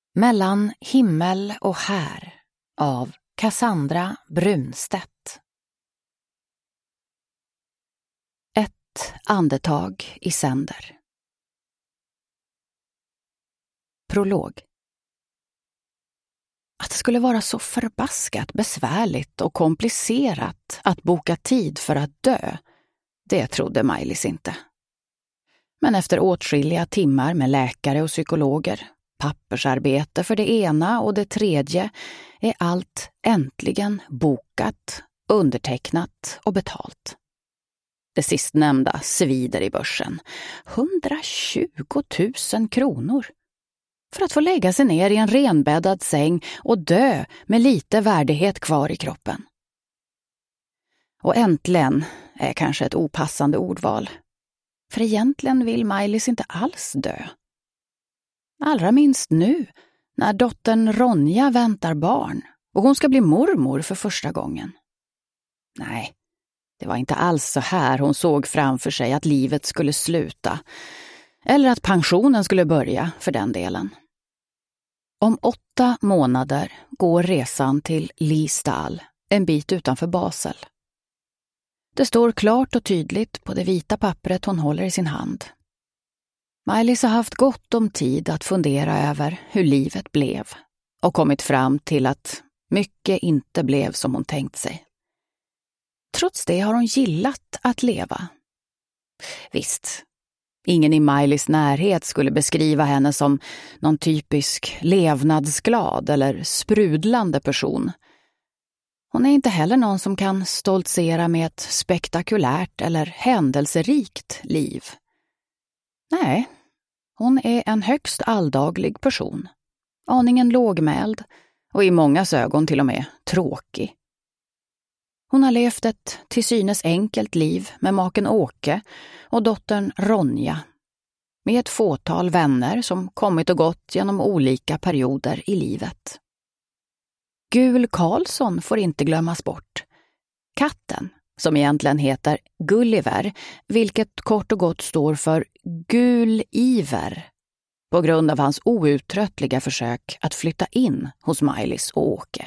Mellan himmel och här av Cassandra Brunstedt. Ett andetag i sänder. Prolog. Att det skulle vara så förbaskat besvärligt och komplicerat att boka tid för att dö, det trodde Maj-Lis inte. Men efter åtskilliga timmar med läkare och psykologer, pappersarbete för det ena och det tredje, är allt äntligen bokat, undertecknat och betalt. Det sistnämnda svider i börsen. 120 000 kronor. För att få lägga sig ner i en renbäddad säng och dö med lite värdighet kvar i kroppen. Och äntligen är kanske ett opassande ordval. För egentligen vill Maj-Lis inte alls dö. Allra minst nu, när dottern Ronja väntar barn och hon ska bli mormor för första gången. Nej, det var inte alls så här hon såg framför sig att livet skulle sluta. Eller att pensionen skulle börja, för den delen. Om 8 månader går resan till Listal, en bit utanför Basel. Det står klart och tydligt på det vita pappret hon håller i sin hand. Maj-Lis har haft gott om tid att fundera över hur livet blev och kommit fram till att mycket inte blev som hon tänkt sig. Trots det har hon gillat att leva. Visst, ingen i Maj-Lis närhet skulle beskriva henne som någon typisk levnadsglad eller sprudlande person. Hon är inte heller någon som kan stoltsera med ett spektakulärt eller händelserikt liv. Nej, hon är en högst alldaglig person. Aningen lågmäld och i mångas ögon till och med tråkig. Hon har levt ett till synes enkelt liv med maken Åke och dottern Ronja. Med ett fåtal vänner som kommit och gått genom olika perioder i livet. Gul Karlsson får inte glömmas bort. Katten, som egentligen heter Gulliver, vilket kort och gott står för Gul Iver, på grund av hans outtröttliga försök att flytta in hos Maj-Lis och Åke.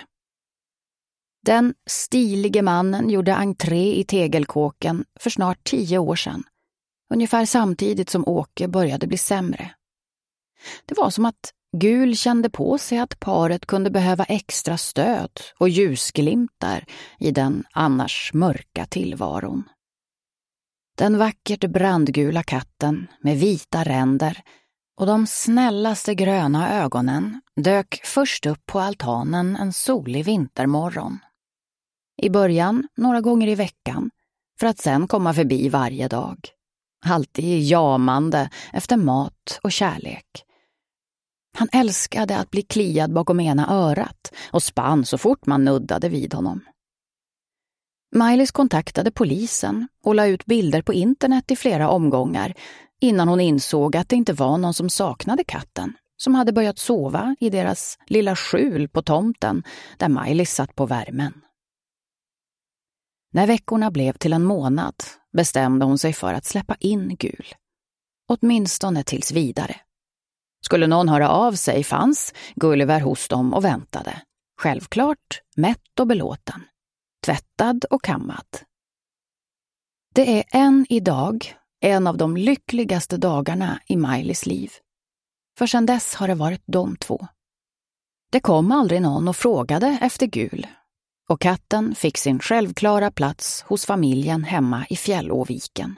Den stilige mannen gjorde entré i tegelkåken för snart 10 år sedan, ungefär samtidigt som Åke började bli sämre. Det var som att Gul kände på sig att paret kunde behöva extra stöd och ljusglimtar i den annars mörka tillvaron. Den vackert brandgula katten med vita ränder och de snällaste gröna ögonen dök först upp på altanen en solig vintermorgon. I början några gånger i veckan, för att sen komma förbi varje dag. Alltid jamande efter mat och kärlek. Han älskade att bli kliad bakom ena örat och spann så fort man nuddade vid honom. Maj-Lis kontaktade polisen och la ut bilder på internet i flera omgångar innan hon insåg att det inte var någon som saknade katten, som hade börjat sova i deras lilla skjul på tomten där Maj-Lis satt på värmen. När veckorna blev till en månad bestämde hon sig för att släppa in Gul. Åtminstone tills vidare. Skulle någon höra av sig fanns Gulliver hos dem och väntade. Självklart mätt och belåten. Tvättad och kammad. Det är än idag en av de lyckligaste dagarna i Maj-Lis liv. För sedan dess har det varit de två. Det kom aldrig någon och frågade efter Gul. Och katten fick sin självklara plats hos familjen hemma i Fjällåviken.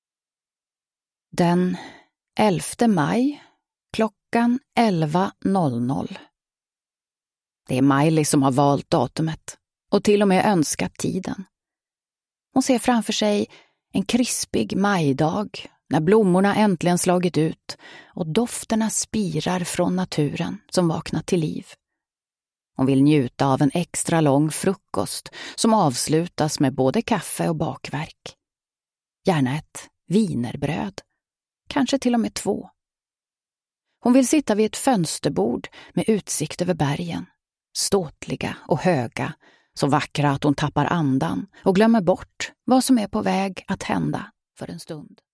Den 11 maj klockan 11.00. Det är Maj-Lis som har valt datumet och till och med önskat tiden. Hon ser framför sig en krispig majdag när blommorna äntligen slagit ut och dofterna spirar från naturen som vaknat till liv. Hon vill njuta av en extra lång frukost som avslutas med både kaffe och bakverk. Gärna ett wienerbröd, kanske till och med 2. Hon vill sitta vid ett fönsterbord med utsikt över bergen, ståtliga och höga, så vackra att hon tappar andan och glömmer bort vad som är på väg att hända för en stund.